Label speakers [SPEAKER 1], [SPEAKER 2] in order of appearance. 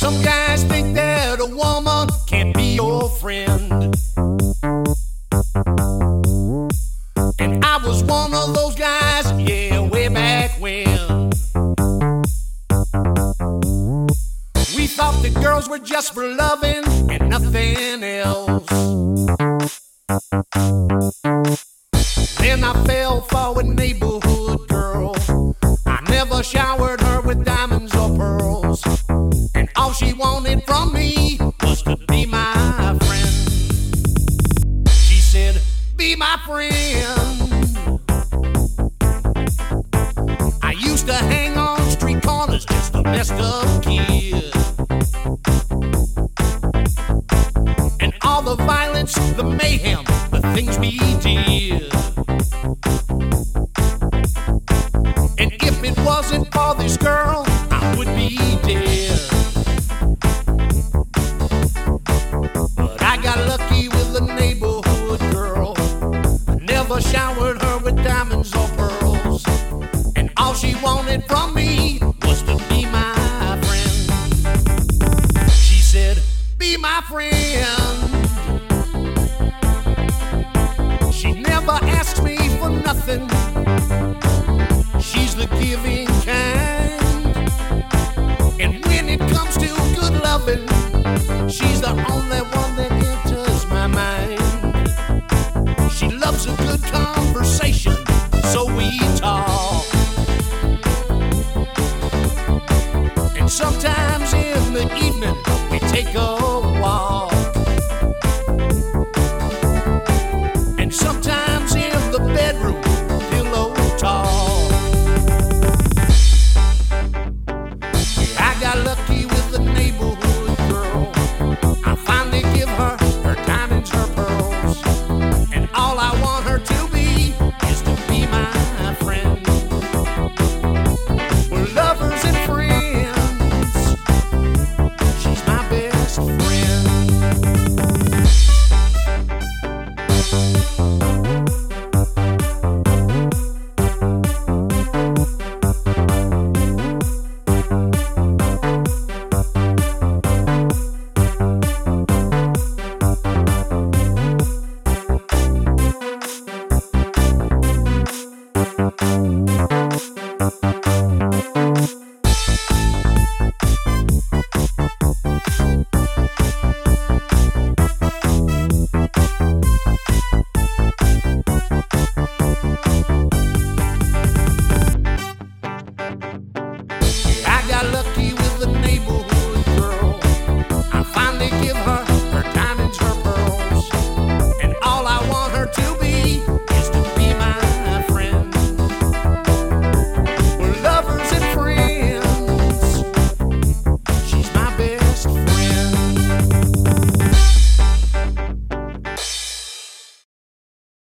[SPEAKER 1] Some guys think that a woman can't be your friend, and I was one of those guys, yeah, way back when. We thought that girls were just for loving and nothing else. Then I fell for a neighborhood girl. I never showered her with diamonds or pearls, and all she wanted from me was to be my friend. She said, be my friend. I used to hang on street corners, just a messed up kid, and all the violence, the mayhem, the things we did. And if it wasn't for this girl, I would be dead. But I got lucky with a neighborhood girl. I never showered her with diamonds or pearls, and all she wanted from me was to be my friend. She said, be my friend. She never asks me for nothing. She's the giving kind, and when it comes to good loving, she's the only one that enters my mind. She loves a good conversation, so we talk, and sometimes in the evening we take a